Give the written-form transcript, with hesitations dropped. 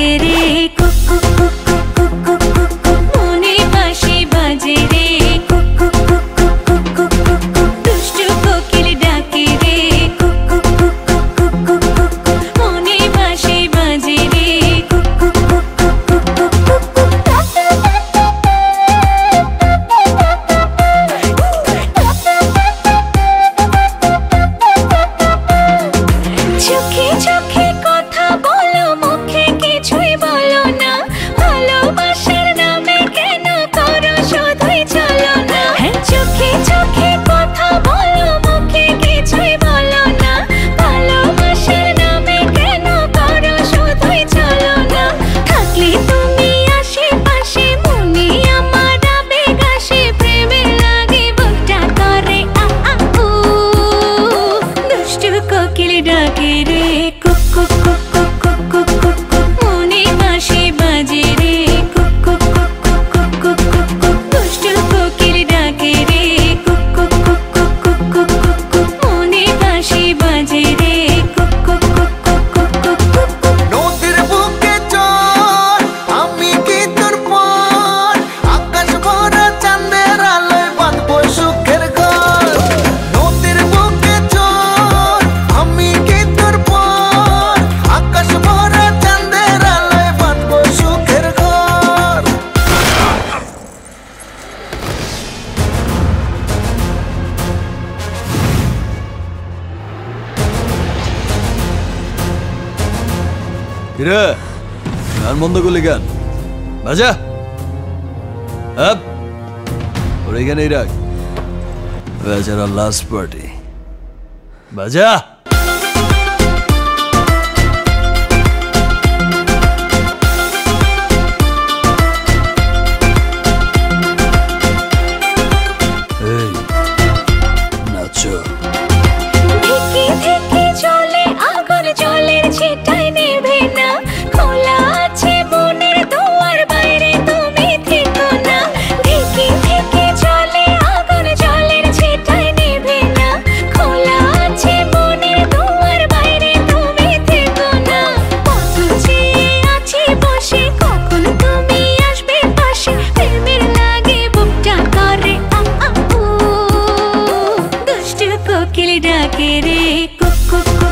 রে কুক কুক কুক কুক কুক কুক কুক মনে বাঁশি বাজে রে কুক কুক কুক কুক কুক কুক কুক দুষ্টু কোকিল ডাকে রে কুক কুক কুক কুক কুক কুক কুক মনে বাঁশি বাজে রে কুক কুক কুক কুক কুক কুক কুক চোখে চোখে কথা বলো মুখে কিছুই বলো না ভালোবাসার নামে কেন করো শুধুই চলো না চোখে চোখে কথা বলো মুখে কিছুই বলো না ভালোবাসার নামে কেন করো শুধুই চলো না থাকলে তুমি আশেপাশে মনে আমার আবেগ আসে প্রেমে লাগে বুকটা করে আ আ উ দুষ্টু কোকিল ডাকে রে কুক কুক কুক কুক কুক কুক কুক কুক মনে বাঁশি বাজে রে কুক কুক কুক কুক কুক কুক কুক কুক দুষ্টু কোকিল ডাকে রে কুক কুক কুক কুক কুক কুক কুক কুক মনে বাঁশি বাজে রে কুক কুক কুক কুক কুক কুক কুক কুক নদীর বুকে চল আমি কি তোর পর আকাশ ভরা চাঁদের আলোয় বাঁধবো সুখের ঘর নদীর বুকে চল আমি কি তোর পর আকাশ ভরা চাঁদের আলোয় বাঁধবো সুখের ঘর কিরে গান বন্ধ করলি গান বাজা আপ ওর এখানেই রাখ বেচারা লাস্ট পার্টি বাজা এই নাচো ধিকি ধিকি চলে আগুন জলের ছিটায় নেভে না খোলা আছে মনের দুয়ার বাইরে তুমি থেকো না ধিকি ধিকি চলে আগুন জলের ছিটায় নেভে না খোলা আছে মনের দুয়ার বাইরে তুমি থেকো না কত চেয়ে আছি বসে কখন তুমি আসবে পাশে প্রেমের লাগে বুকটা করে আ আ উ দুষ্টু কোকিল ডাকে রে কুক কুক কুক